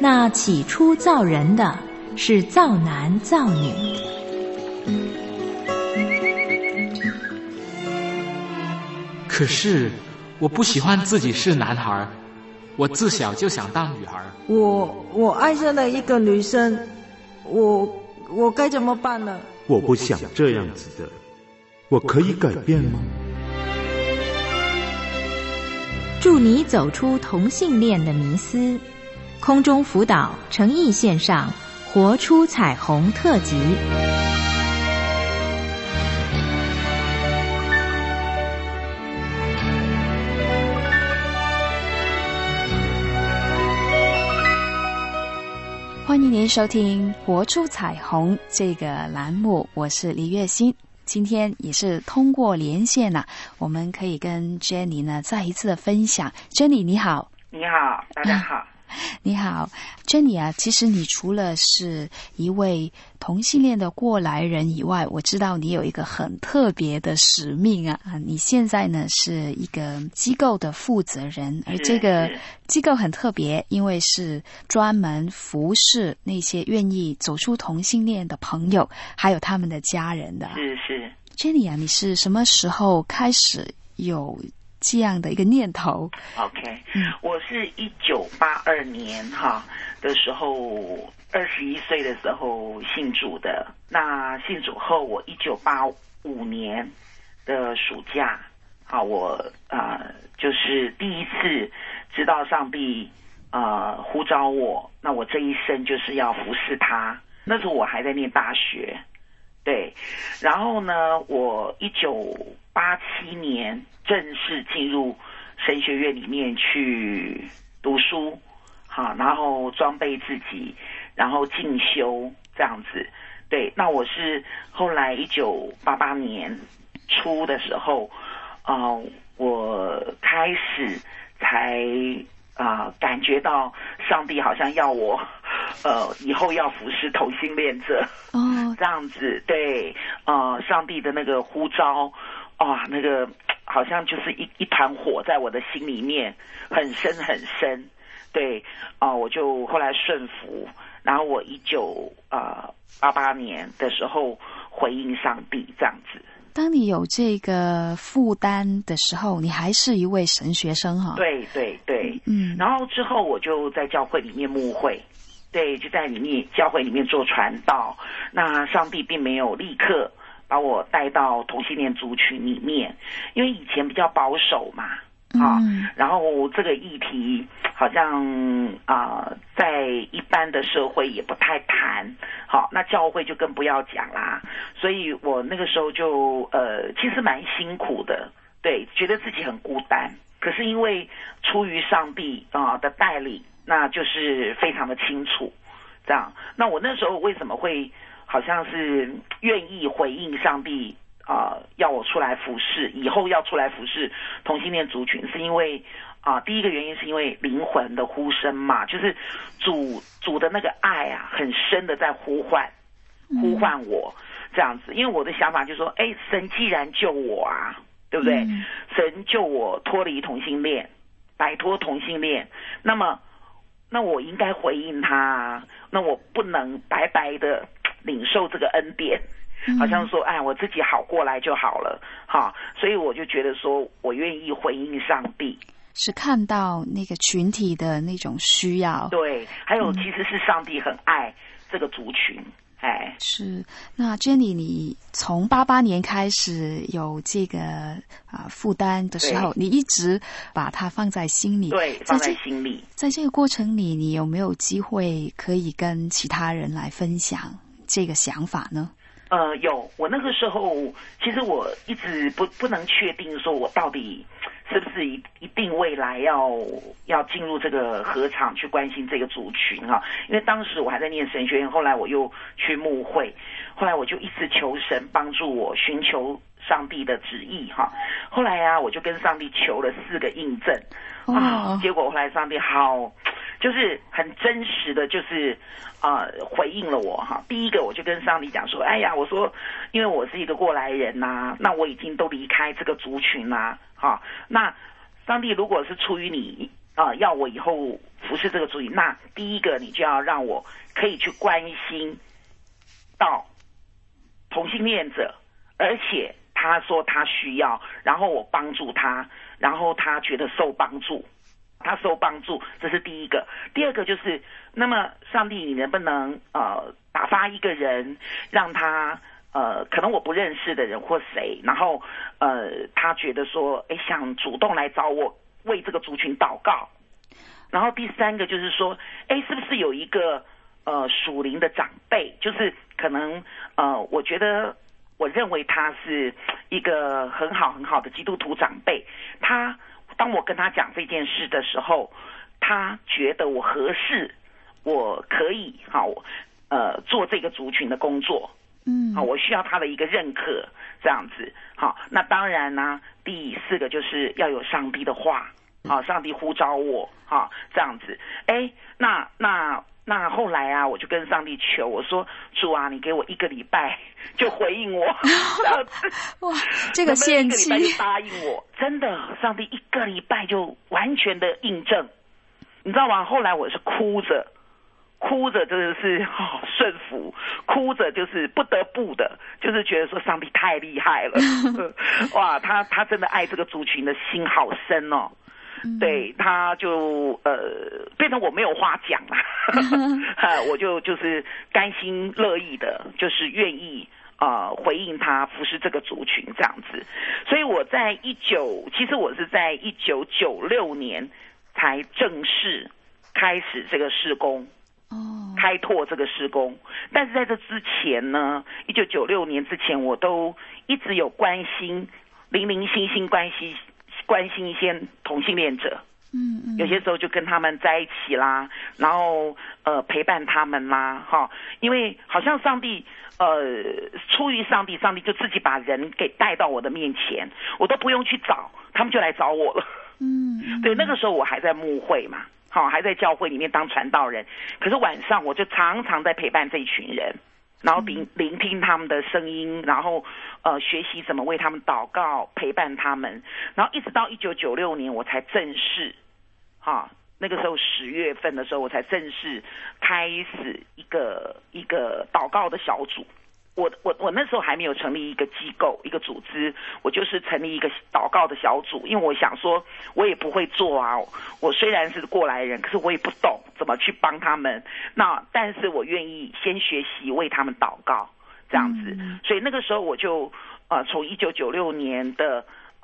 那起初造人的是造男造女。 可是我不喜欢自己是男孩，我自小就想当女孩。 我爱上了一个女生，我该怎么办呢？ 我不想这样子的，我可以改变吗？ 助你走出同性恋的迷思，空中辅导诚意线上活出彩虹特辑。 欢迎您收听活出彩虹这个栏目，我是李月欣。今天也是通过连线我们可以跟 Jenny 呢再一次的分享。 Jenny 你好。 你好，大家好。 你好 Jenny 其实你除了是一位同性恋的过来人以外，我知道你有一个很特别的使命你现在呢是一个机构的负责人，而这个机构很特别，因为是专门服侍那些愿意走出同性恋的朋友还有他们的家人的。 是 Jenny 你是什么时候开始有这样的一个念头？ OK，我是1982年的时候21岁的时候信主的。那信主后，我1985年的暑假我就是第一次知道上帝呼召我，那我这一生就是要服侍他。那时候我还在念大学，对。然后呢，我1987年正式进入神学院里面去读书，然后装备自己，然后进修这样子。对，那我是后来1988年初的时候，我开始才感觉到上帝好像要我以后要服侍同性恋者这样子。对，上帝的那个呼召那个好像就是一团火在我的心里面，很深很深。对，我就后来顺服，然后我1988年的时候回应上帝这样子。 当你有这个负担的时候，你还是一位神学生对，然后之后我就在教会里面牧会，对，就在教会里面做传道。那上帝并没有立刻把我带到同性恋族群里面，因为以前比较保守嘛，然后这个议题好像在一般的社会也不太谈，那教会就更不要讲啦。所以我那个时候就其实蛮辛苦的，对，觉得自己很孤单。可是因为出于上帝的带领，那就是非常的清楚这样。那我那时候为什么会好像是愿意回应上帝要我出来服侍，以后要出来服侍同性恋族群，是因为第一个原因是因为灵魂的呼声嘛，就是主的那个爱很深的在呼唤我这样子。因为我的想法就是说，神既然救我对不对？神救我脱离同性恋，摆脱同性恋，那我应该回应他那我不能白白的领受这个恩典，好像说我自己好过来就好了所以我就觉得说我愿意回应上帝， 是看到那个群体的那种需要。 对，还有其实是上帝很爱这个族群。 是。那 Jenny 你从88年开始有这个负担的时候，你一直把它放在心里。 对，放在心里。在这个过程里，你有没有机会可以跟其他人来分享这个想法呢？ 有。我那个时候其实我一直不能确定说我到底是不是一定未来要进入这个合场去关心这个族群因为当时我还在念神学院，后来我又去牧会，后来我就一直求神帮助我寻求上帝的旨意后来我就跟上帝求了4个印证结果后来上帝就是很真实的就是回应了我第一个我就跟上帝讲说，我说因为我是一个过来人那我已经都离开这个族群那上帝如果是出于你要我以后服侍这个族群，那第一个你就要让我可以去关心到同性恋者，而且他说他需要，然后我帮助他，然后他觉得受帮助，这是第一个。第二个就是，那么上帝，你能不能打发一个人，让他可能我不认识的人或谁，然后他觉得说，想主动来找我为这个族群祷告。然后第三个就是说，是不是有一个属灵的长辈，就是可能我觉得我认为他是一个很好的基督徒长辈，当我跟他讲这件事的时候，他觉得我合适，我可以做这个族群的工作，我需要他的一个认可，这样子。好，那当然呢，第四个就是要有上帝的话，上帝呼召我，这样子。那后来啊，我就跟上帝求，我说主啊，你给我1个礼拜就回应我，这样子。 哇，这个献祭， 能不能1个礼拜就答应我？真的，上帝1个礼拜就完全的印证，你知道吗？后来我是哭着真的是顺服，哭着就是不得不的，就是觉得说上帝太厉害了，哇，他真的爱这个族群的心好深哦。对，他就变成我没有话讲啦，我就是甘心乐意的，就是愿意回应他服侍这个族群这样子。所以我其实我是在1996年才正式开始这个事工，开拓这个事工。但是在这之前呢，1996年之前，我都一直有关心零零星星关心一些同性恋者，有些时候就跟他们在一起啦，然后陪伴他们啦，因为好像上帝出于上帝就自己把人给带到我的面前，我都不用去找，他们就来找我了。对，那个时候我还在牧会嘛，还在教会里面当传道人，可是晚上我就常常在陪伴这一群人，然后聆听他们的声音，然后学习怎么为他们祷告，陪伴他们，然后一直到1996年我才正式那个时候10月份的时候，我才正式开始一个祷告的小组。我那时候还没有成立一个机构一个组织，我就是成立一个祷告的小组，因为我想说我也不会做啊，我虽然是过来人，可是我也不懂怎么去帮他们，但是我愿意先学习为他们祷告这样子。所以那个时候我就从1996年的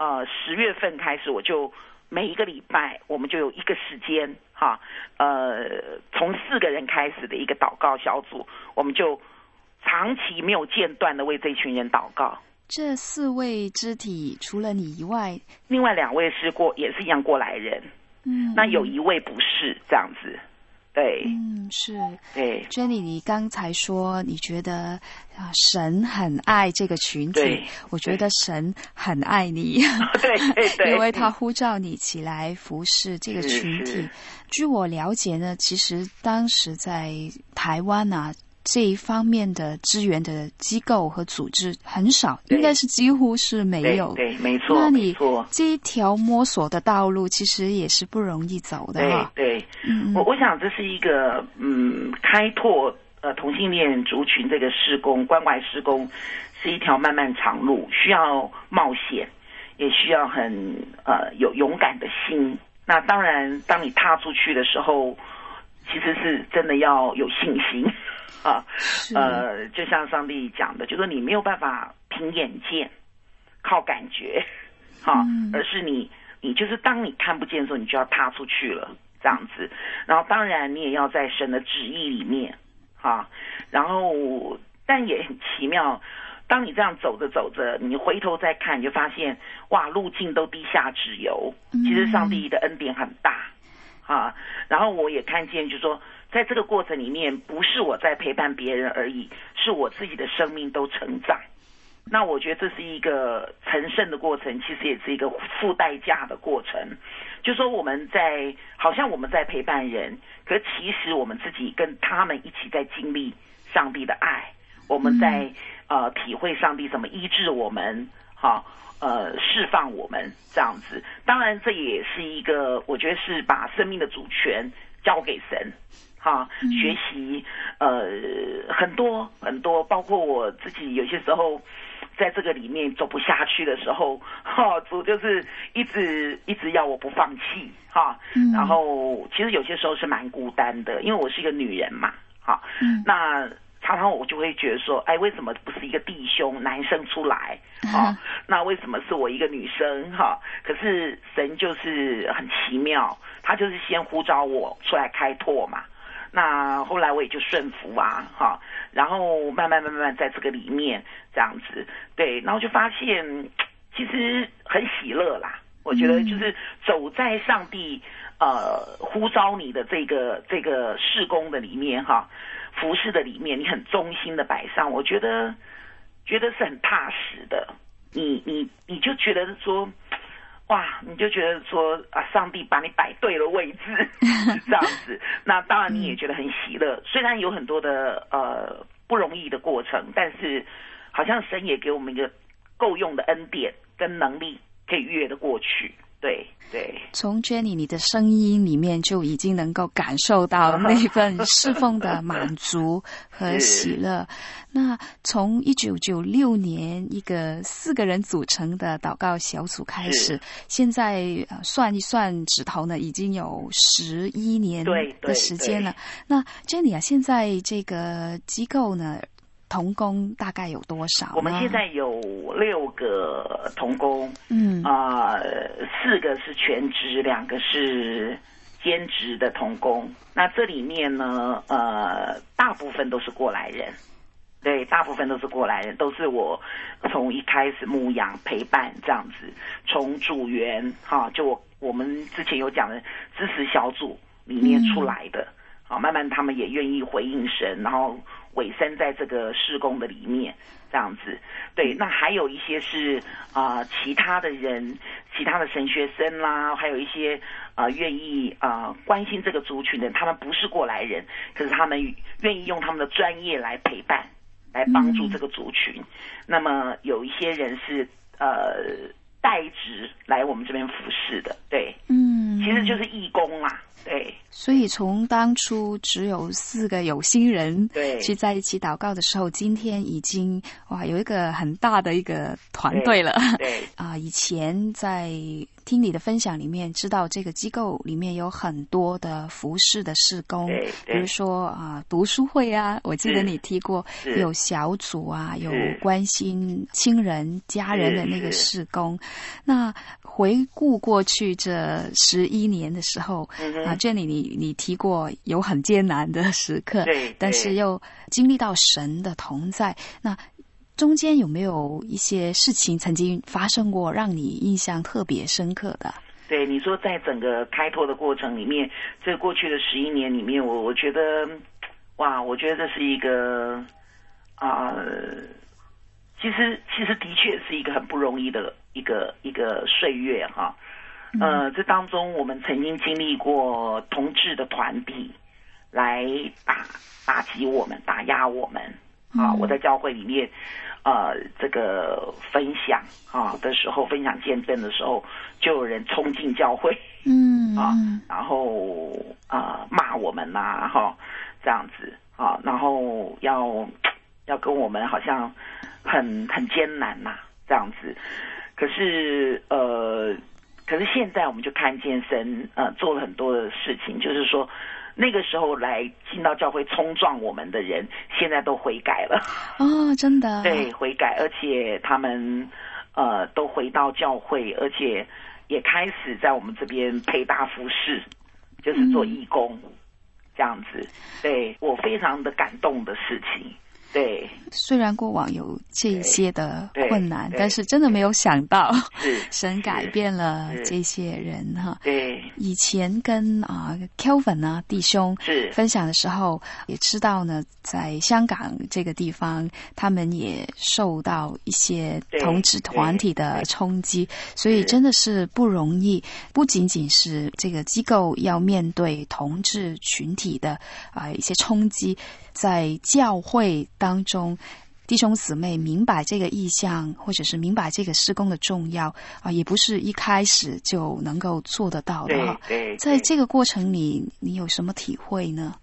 10月份开始，我就每一个礼拜我们就有一个时间从4个人开始的一个祷告小组，我们就长期没有间断的为这群人祷告。 这4位肢体除了你以外， 另外2位也是一样过来人，那有1位不是这样子。对， 是， 对。 Jenny， 你刚才说你觉得神很爱这个群体，我觉得神很爱你，对，因为他呼召你起来服侍这个群体。据我了解呢，其实当时在台湾这一方面的支援的机构和组织很少，应该是几乎是没有。对， 没错。 那你这一条摸索的道路其实也是不容易走的哈。 对，我想这是一个开拓同性恋族群这个事工关怀事工是一条漫漫长路，需要冒险，也需要很有勇敢的心。那当然，当你踏出去的时候，其实是真的要有信心。就像上帝讲的，就说你没有办法凭眼见靠感觉而是你就是当你看不见的时候，你就要踏出去了这样子。然后当然你也要在神的旨意里面然后但也很奇妙，当你这样走着走着，你回头再看，你就发现哇，路径都低下直游，其实上帝的恩典很大然后我也看见就是说，在这个过程里面，不是我在陪伴别人而已，是我自己的生命都成长。那我觉得这是一个成圣的过程，其实也是一个付代价的过程。就说好像我们在陪伴人，可其实我们自己跟他们一起在经历上帝的爱，我们在体会上帝怎么医治我们释放我们这样子。当然这也是一个我觉得是把生命的主权交给神哈，学习很多很多，包括我自己有些时候在这个里面走不下去的时候，哈，主就是一直要我不放弃哈，然后其实有些时候是蛮孤单的，因为我是一个女人嘛，哈，那常常我就会觉得说，哎，为什么不是一个弟兄男生出来哈？那为什么是我一个女生哈？可是神就是很奇妙，他就是先呼召我出来开拓嘛。那后来我也就顺服啊，哈，然后慢慢在这个里面这样子，对，然后就发现其实很喜乐啦。我觉得就是走在上帝呼召你的这个事工的里面哈，服事的里面，你很忠心的摆上，我觉得是很踏实的。你就觉得说。哇，你就觉得说啊，上帝把你摆对了位置，是这样子。那当然你也觉得很喜乐，虽然有很多的不容易的过程，但是好像神也给我们一个够用的恩典跟能力，可以越得过去。对对， 从 Jenny 你的声音里面就已经能够感受到那份侍奉的满足和喜乐。那从1996年一个4个人组成的祷告小组开始，现在算一算指头呢，已经有11年的时间了。那 Jenny 啊，现在这个机构呢，同工大概有多少呢？ 我们现在有6个同工，4个是全职，2个是兼职的同工。那这里面呢，大部分都是过来人，对，大部分都是过来人，都是我从一开始牧养陪伴这样子，从组员哈，就我们之前有讲的支持小组里面出来的，好，慢慢他们也愿意回应神，然后委身在这个事工的里面，这样子。对，那还有一些是其他的人，其他的神学生啦，还有一些愿意关心这个族群的人，他们不是过来人，可是他们愿意用他们的专业来陪伴，来帮助这个族群。那么有一些人是代职来我们这边服侍的，对，其实就是义工啦。对， 所以从当初只有4个有心人去在一起祷告的时候，今天已经有一个很大的一个团队了。 对以前在听你的分享里面，知道这个机构里面有很多的服事的事工，比如说读书会啊，我记得你提过有小组啊，有关心亲人家人的那个事工。那回顾过去这11年的时候Jenny 你提过有很艰难的时刻，但是又经历到神的同在。那中间有没有一些事情曾经发生过让你印象特别深刻的？ 对，你说在整个开拓的过程里面，这过去的11年里面，我觉得我觉得这是一个其实的确是一个很不容易的一个岁月哈。这当中我们曾经经历过同志的团体来打击我们、打压我们我在教会里面这个分享的时候，分享见证的时候，就有人冲进教会然后骂我们这样子然后要跟我们好像很艰难这样子。可是现在我们就看见神做了很多的事情，就是说那个时候来进到教会冲撞我们的人，现在都悔改了。 真的？对， 悔改，而且他们都回到教会，而且也开始在我们这边陪大服事，就是做义工这样子。对，我非常的感动的事情。对， 虽然过往有这一些的困难，但是真的没有想到神改变了这些人哈。 对， 以前跟Kelvin 弟兄分享的时候，也知道呢，在香港这个地方，他们也受到一些同志团体的冲击，所以真的是不容易。不仅仅是这个机构要面对同志群体的一些冲击，在教会当中弟兄姊妹明白这个意向，或者是明白这个事工的重要也不是一开始就能够做得到的哈。 对， 在这个过程里，你有什么体会呢？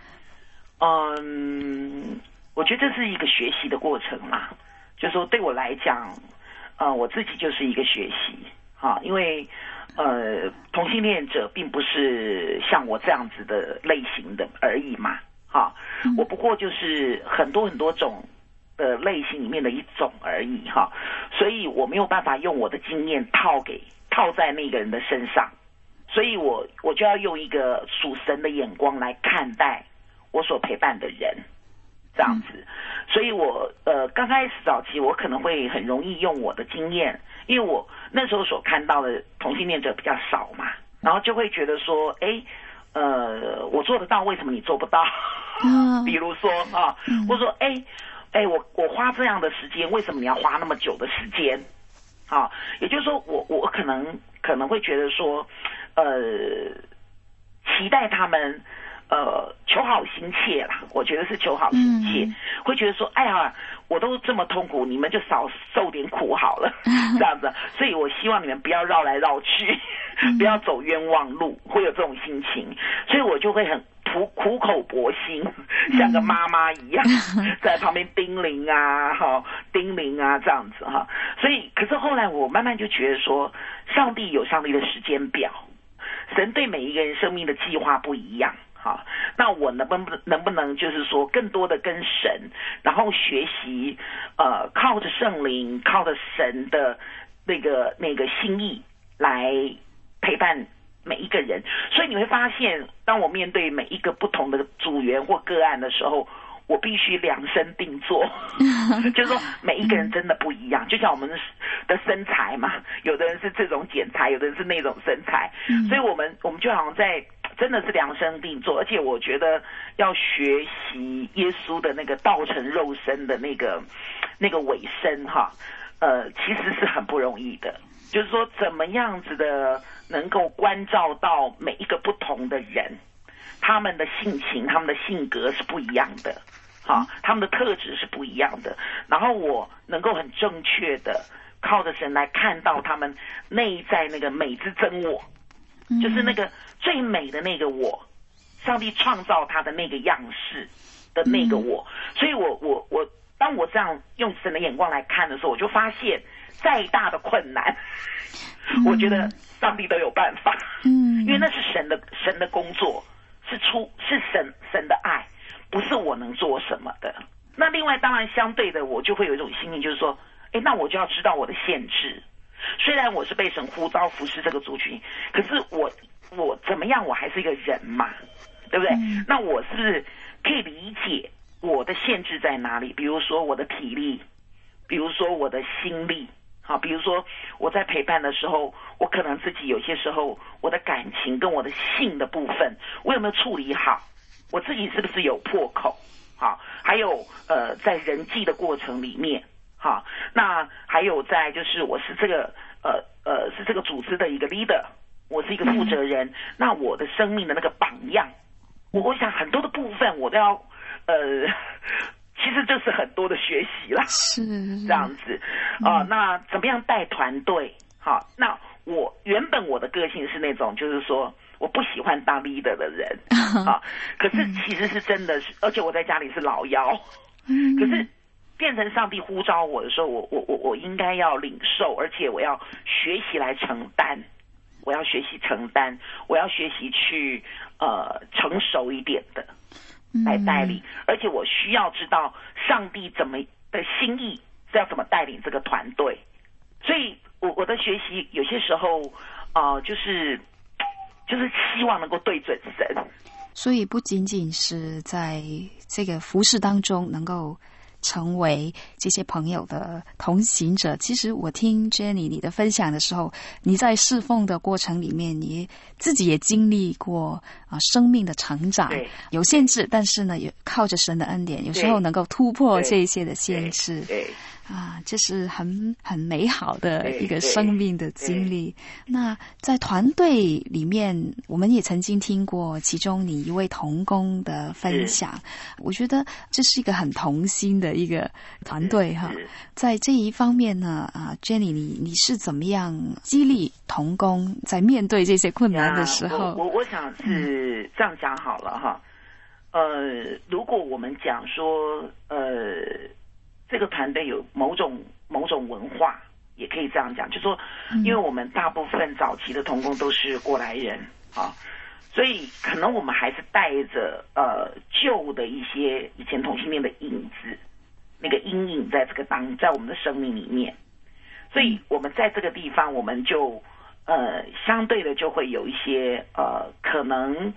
我觉得这是一个学习的过程嘛，就是说对我来讲，我自己就是一个学习因为同性恋者并不是像我这样子的类型的而已嘛，我不过就是很多很多种的类型里面的一种而已所以我没有办法用我的经验套在那个人的身上，所以我就要用一个属神的眼光来看待我所陪伴的人，这样子。所以我刚开始早期我可能会很容易用我的经验，因为我那时候所看到的同性恋者比较少嘛，然后就会觉得说我做得到，为什么你做不到？比如说或者说我花这样的时间，为什么你要花那么久的时间？也就是说我可能会觉得说期待他们求好心切啦，我觉得是求好心切，会觉得说哎呀我都这么痛苦，你们就少受点苦好了这样子，所以我希望你们不要绕来绕去不要走冤枉路，会有这种心情，所以我就会很苦口婆心，像个妈妈一样在旁边叮咛这样子所以可是后来我慢慢就觉得说，上帝有上帝的时间表，神对每一个人生命的计划不一样那我能不能就是说更多的跟神，然后学习靠着圣灵，靠着神的那个心意来陪伴每一个人。所以你会发现，当我面对每一个不同的组员或个案的时候，我必须量身定做就是说每一个人真的不一样，就像我们的身材嘛，有的人是这种剪裁，有的人是那种身材所以我们就好像在真的是量身定做，而且我觉得要学习耶稣的那个道成肉身的那个尾声其实是很不容易的，就是说怎么样子的能够关照到每一个不同的人，他们的性情他们的性格是不一样的他们的特质是不一样的，然后我能够很正确的靠着神来看到他们内在那个美之真我，就是那个最美的那个我，上帝创造他的那个样式的那个我所以我当我这样用神的眼光来看的时候，我就发现再大的困难我觉得上帝都有办法因为那是神的工作，是神的爱，不是我能做什么的。那另外当然相对的，我就会有一种心情，就是说那我就要知道我的限制，虽然我是被神呼召服侍这个族群，可是我怎么样，我还是一个人嘛，对不对那我是不是可以理解我的限制在哪里？比如说我的体力，比如说我的心力比如说我在陪伴的时候，我可能自己有些时候我的感情跟我的性的部分，我有没有处理好，我自己是不是有破口还有在人际的过程里面那还有在就是我是这个组织的一个 leader， 我是一个负责人那我的生命的那个榜样，我想很多的部分我都要其实就是很多的学习啦， 是这样子那怎么样带团队那我原本我的个性是那种就是说我不喜欢当 leader 的人可是其实是真的是，而且我在家里是老幺可是变成上帝呼召我的时候，我应该要领受，而且我要学习来承担，我要学习承担，我要学习去成熟一点的来带领，而且我需要知道上帝怎么的心意是要怎么带领这个团队。所以我的学习有些时候就是希望能够对准神， 所以不仅仅是在这个服事当中能够成为这些朋友的同行者，其实我听 Jenny 你的分享的时候，你在侍奉的过程里面，你自己也经历过生命的成长，有限制，但是呢也靠着神的恩典，有时候能够突破这些的限制。 这是很美好的一个生命的经历。那在团队里面，我们也曾经听过其中你一位同工的分享，我觉得这是一个很同心的一个团队哈。在这一方面呢，Jenny 你是怎么样激励同工在面对这些困难的时候？ 我想是这样讲好了哈。如果我们讲说这个团队有某种文化，也可以这样讲，就是说因为我们大部分早期的同工都是过来人啊，所以可能我们还是带着旧的一些以前同性恋的影子，那个阴影在在我们的生命里面，所以我们在这个地方我们就相对的就会有一些可能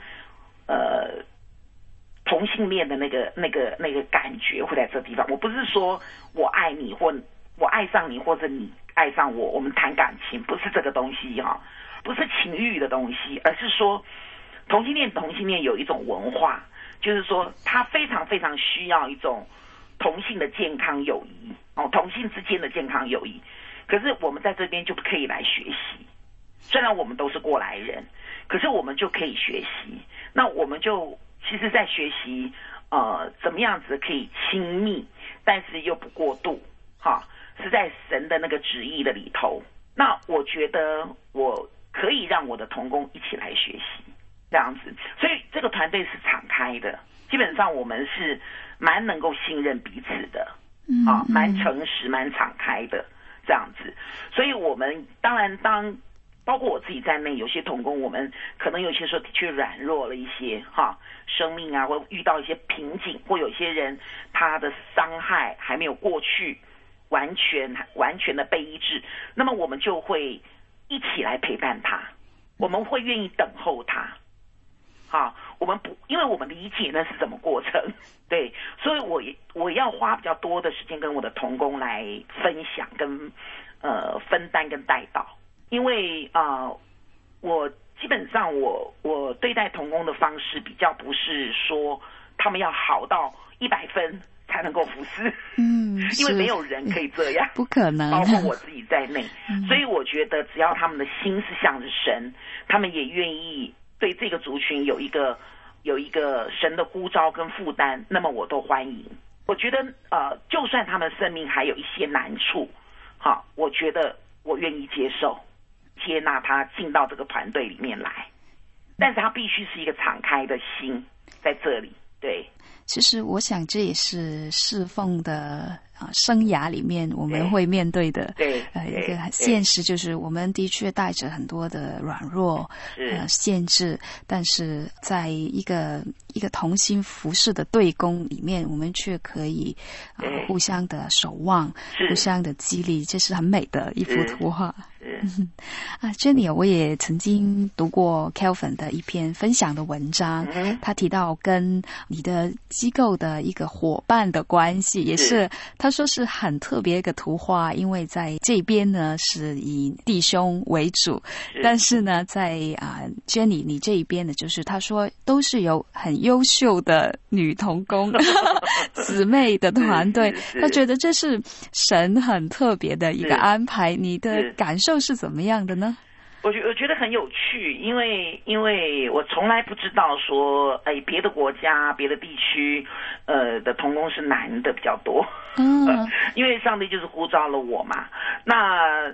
同性恋的那个感觉会在这地方。我不是说我爱你或我爱上你或者你爱上我，我们谈感情不是这个东西哈，不是情欲的东西，而是说同性恋有一种文化，就是说他非常非常需要一种同性的健康友谊同性之间的健康友谊。可是我们在这边就可以来学习，虽然我们都是过来人，可是我们就可以学习。那我们就其实在学习怎么样子可以亲密，但是又不过度是在神的那个旨意的里头。那我觉得我可以让我的同工一起来学习这样子，所以这个团队是敞开的，基本上我们是蛮能够信任彼此的蛮诚实蛮敞开的这样子。所以我们当然包括我自己在内，有些同工我们可能有些时候的确软弱了一些生命啊，或遇到一些瓶颈，或有些人他的伤害还没有过去完全的被医治，那么我们就会一起来陪伴他，我们会愿意等候他我们不，因为我们理解那是什么过程，对，所以我要花比较多的时间跟我的同工来分享跟分担跟带到。因为我基本上我对待同工的方式比较不是说他们要好到100分才能够服侍，因为没有人可以这样， 不可能， 包括我自己在内。所以我觉得只要他们的心是向着神，他们也愿意对这个族群有一个神的呼召跟负担，那么我都欢迎。我觉得就算他们生命还有一些难处我觉得我愿意接纳他进到这个团队里面来，但是他必须是一个敞开的心在这里。对， 其实我想这也是侍奉的生涯里面我们会面对的一个现实，就是我们的确带着很多的软弱限制，但是在一个同心服侍的队工里面，我们却可以互相的守望，互相的激励，这是很美的一幅图画。Jenny， 我也曾经读过 Kelvin 的一篇分享的文章，他提到跟你的机构的一个伙伴的关系，也是他说是很特别一个图画，因为在这边呢是以弟兄为主，但是呢在Jenny 你这一边呢，就是他说都是有很优秀的女同工姊妹的团队，他觉得这是神很特别的一个安排，你的感受是怎么样的呢？ 我觉得很有趣，因为我从来不知道说别的国家别的地区的同工是男的比较多，因为上帝就是呼召了我嘛。那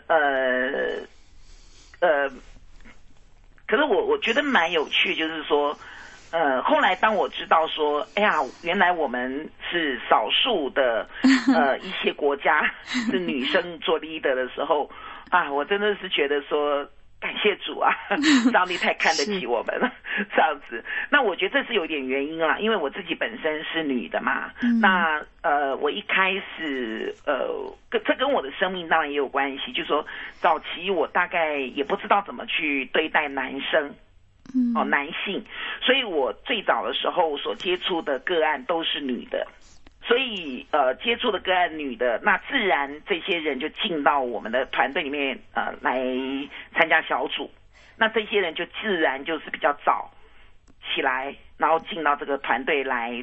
可是我觉得蛮有趣，就是说后来当我知道说原来我们是少数的一些国家是女生做 leader 的时候我真的是觉得说感谢主啊，上帝太看得起我们了这样子。那我觉得这是有点原因啦，因为我自己本身是女的嘛，那我一开始这跟我的生命当然也有关系，就是说早期我大概也不知道怎么去对待男生男性，所以我最早的时候所接触的个案都是女的，所以接触的个案女的，那自然这些人就进到我们的团队里面来参加小组，那这些人就自然就是比较早起来，然后进到这个团队来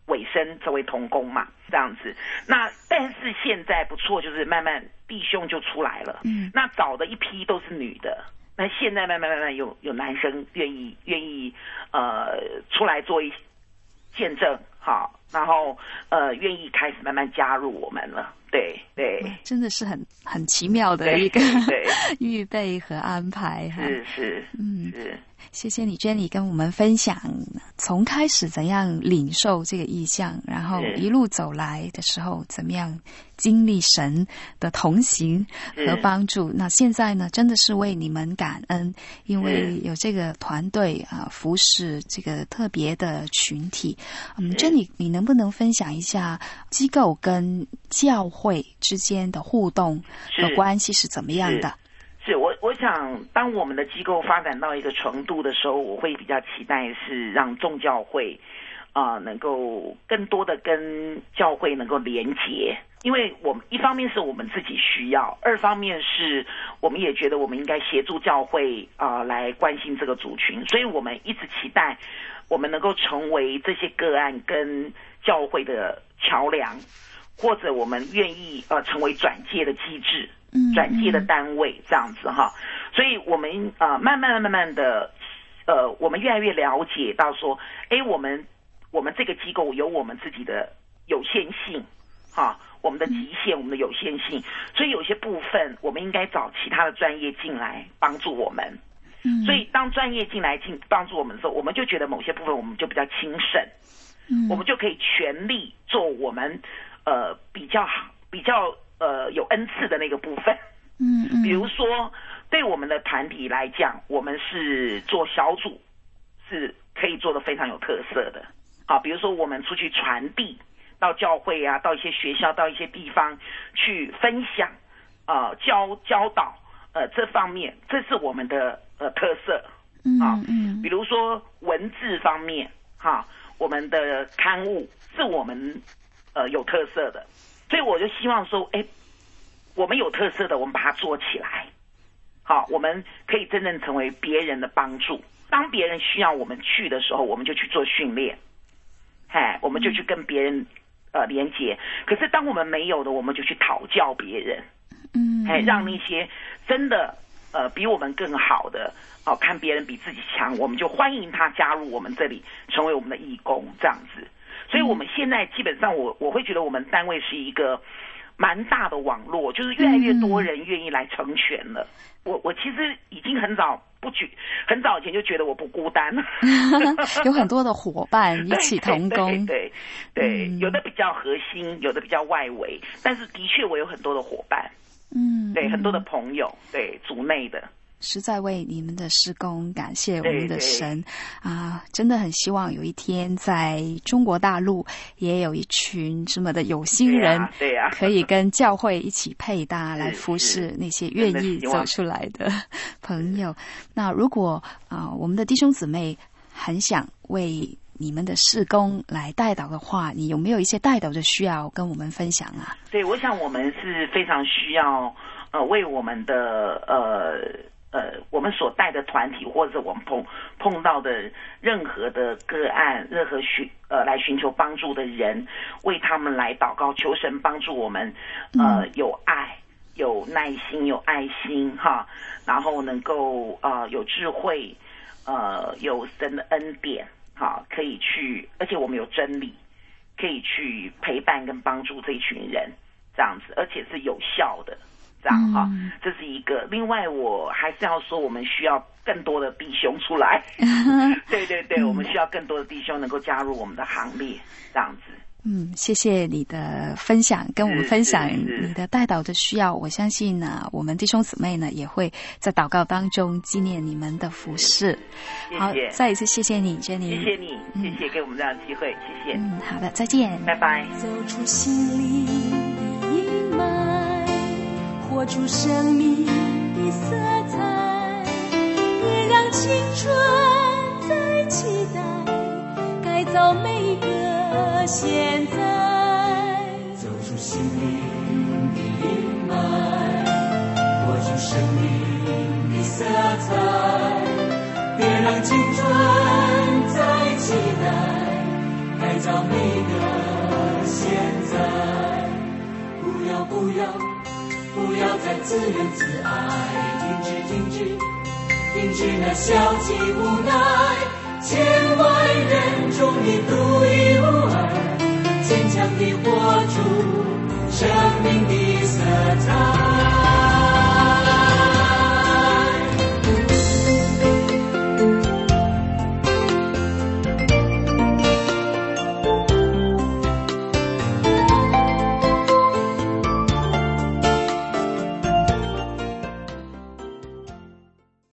委身这位同工嘛，这样子。那但是现在不错，就是慢慢弟兄就出来了，那找的一批都是女的，那现在慢慢有男生愿意出来做一见证，好，然后愿意开始慢慢加入我们了。对对， 真的是很奇妙的一个预备和安排哈。 是， 谢谢你 Jenny 跟我们分享从开始怎样领受这个意象，然后一路走来的时候怎么样经历神的同行和帮助。那现在呢，真的是为你们感恩，因为有这个团队服侍这个特别的群体。Jenny 你能不能分享一下机构跟教会之间的互动的关系是怎么样的？ 是我想当我们的机构发展到一个程度的时候，我会比较期待是让众教会能够更多的跟教会能够连结，因为我们一方面是我们自己需要，二方面是我们也觉得我们应该协助教会来关心这个族群，所以我们一直期待我们能够成为这些个案跟教会的桥梁，或者我们愿意成为转介的机制，转介的单位这样子哈。所以我们慢慢的我们越来越了解到说，我们这个机构有我们自己的有限性哈，我们的极限，我们的有限性，所以有些部分我们应该找其他的专业进来帮助我们。所以当专业进来帮助我们的时候，我们就觉得某些部分我们就比较轻省，我们就可以全力做我们比较有恩赐的那个部分。比如说对我们的团体来讲，我们是做小组是可以做得非常有特色的。好，比如说我们出去传递到教会啊，到一些学校，到一些地方去分享教导这方面，这是我们的特色。比如说文字方面哈，我们的刊物是我们有特色的，所以我就希望说我们有特色的我们把它做起来，好，我们可以真正成为别人的帮助。当别人需要我们去的时候，我们就去做训练，我们就去跟别人连结。可是当我们没有的，我们就去讨教别人，让那些真的比我们更好的看别人比自己强，我们就欢迎他加入我们这里，成为我们的义工这样子。所以我们现在基本上我会觉得我们单位是一个蛮大的网络，就是越来越多人愿意来成全了。我其实已经很早以前就觉得我不孤单， 有很多的伙伴一起同工， 对，有的比较核心，有的比较外围，但是的确我有很多的伙伴，对，很多的朋友，对，组内的。 实在为你们的事工感谢我们的神真的很希望有一天在中国大陆也有一群这么的有心人，可以跟教会一起配搭来服侍那些愿意走出来的朋友。那如果我们的弟兄姊妹很想为你们的事工来代祷的话，你有没有一些代祷的需要跟我们分享啊？ 对，我想我们是非常需要为我们的我们所带的团体，或者我们碰到的任何的个案，任何来寻求帮助的人，为他们来祷告，求神帮助我们有爱，有耐心，有爱心哈，然后能够有智慧，有神的恩典哈，可以去，而且我们有真理，可以去陪伴跟帮助这一群人，这样子，而且是有效的。这样哈，这是一个。另外，我还是要说，我们需要更多的弟兄出来。对，我们需要更多的弟兄能够加入我们的行列，这样子。 谢谢你的分享，跟我们分享你的代祷的需要。我相信呢，我们弟兄姊妹呢也会在祷告当中纪念你们的服事。好，再一次谢谢你 Jenny， 谢谢你，谢谢给我们这样的机会，谢谢。 好的，再见， 拜拜。 走出心里的阴霾，活出生命的色彩，别让青春再期待，改造每一个现在。走出心灵的阴霾，活出生命的色彩，别让青春再期待，改造每个现在。不要再自怨自艾，停止那消极无奈，千万人中你独一无二，坚强地活出生命的色彩。